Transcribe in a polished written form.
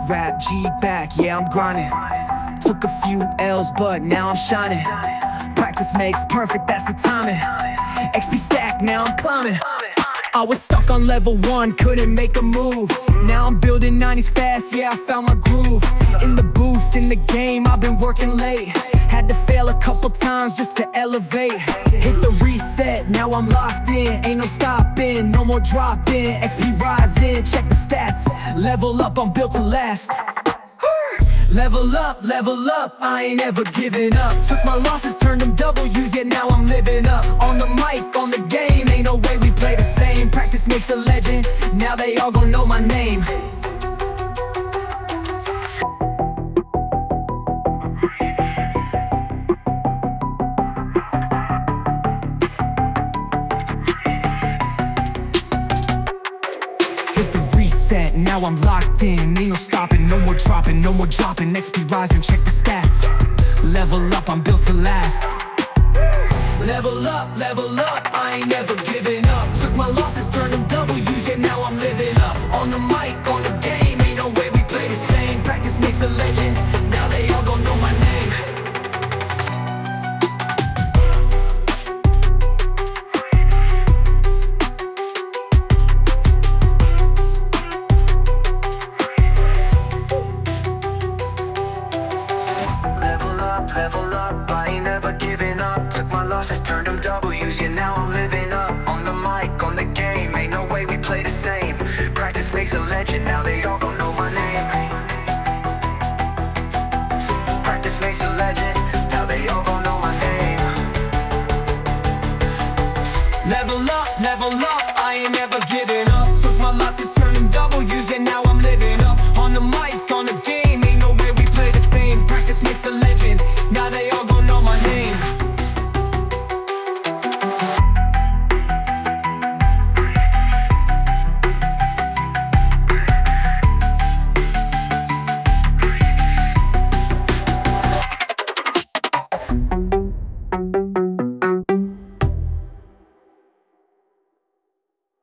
Rap G back, yeah, I'm grinding. Took a few L's, but now I'm shining. Practice makes perfect, that's the timing. XP stack, now I'm climbing. I was stuck on level 1, couldn't make a move. Now I'm building 90s fast, yeah, I found my groove. In the booth, in the game, I've been working late. Had to fail a couple times just to elevate. Hit the reset, now I'm locked in. Ain't no stopping, no more dropping. XP rising, check the stats. Level up, I'm built to last. Level up, I ain't ever giving up. Took my losses, turned them W's, yeah, now I'm living up. On the mic, on the game, ain't no way we play the same. Practice makes a legend, now they all gon' know my name. Hit the reset, now I'm locked in. Ain't no stopping, no more dropping, no more dropping. XP rising, check the stats. Level up, I'm built to last. Level up, I ain't never giving up. Took my losses, turned them W's, yeah, now I'm living up. On the mic, on the game, ain't no way we play the same. Practice makes a legend, now they all gon' know my name. Level up, I ain't never giving up. Took my losses, turned them W's, yeah, now I'm living up. On the mic, on the game, ain't no way we play the same. Practice makes a legend, now they all gon' know my name. Practice makes a legend, now they all gon' know my name. Level up, I ain't never giving up. Took my losses, turned them W's, yeah, now I'm living up. On the mic, on the game, ain't no way we play the same. Practice makes a legend.